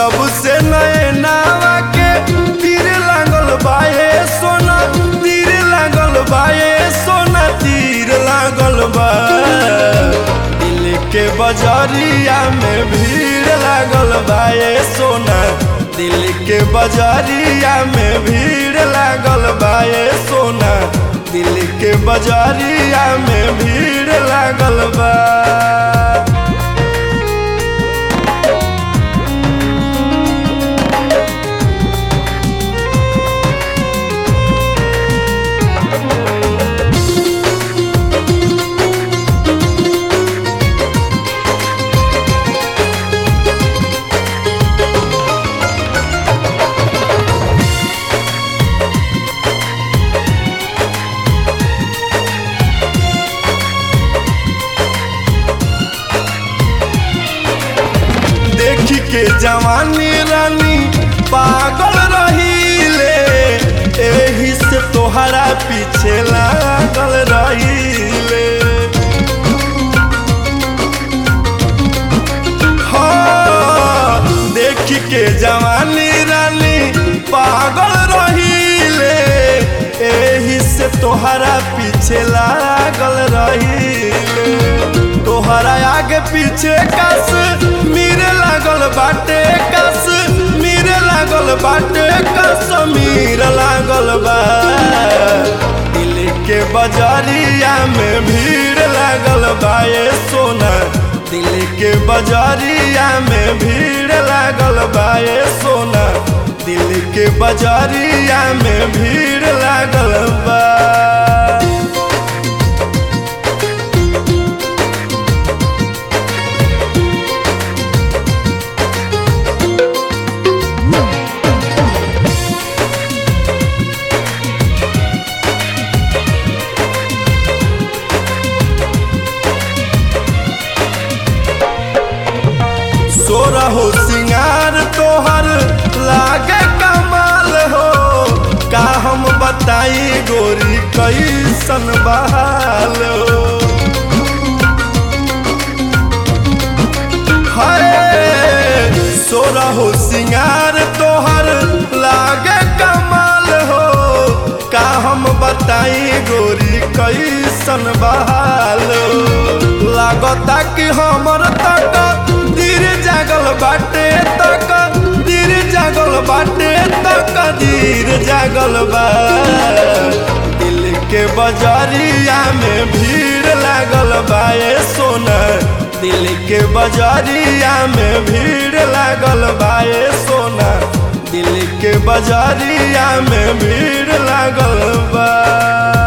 जब से नैनावा के तीर लागल बाए सोना, तीर लागल बाए सोना, तीर लागल बा। दिल के बजरिया में भीड़ लागल बाए सोना, दिल के बजरिया में भीड़ लागल बाए सोना, दिल के बजरिया में भीड़ लागल बा। देखी के जवानी रानी पागल रहीले, एही से तोहरा पीछे लागल रहीले। हाँ, देखी के जवानी रानी पागल रहीले, एही से तोहरा पीछे लागल रहीले। तोहरा आगे पीछे कस मेरे लागल बाटे, कस मेरे लागल बाटे, कस मीर लागल बा। दिल के बजरिया में भीड़ लागल बा ये सोना, दिल के बजरिया में भीड़ लागल बा ये सोना, दिल के बजरिया में भीड़ लागल बा। तोरा हो सिंगार तोहर लागे कमाल हो, का हम बताई गोरी कैसन बहाल हो। हाय तोरा हो सिंगार तोहर लागे कमाल हो, का हम बताई गोरी कैसन बहाल हो। लागता कि हमर तक दिल जागल बाटे, तक दिल जागल बाटे, तक दिल जागल बा। दिल के बजरिया में भीड़ लागल बा ये सोना, दिल के बजरिया में भीड़ लागल बा ये सोना, दिल के बजरिया में भीड़ लागल बा।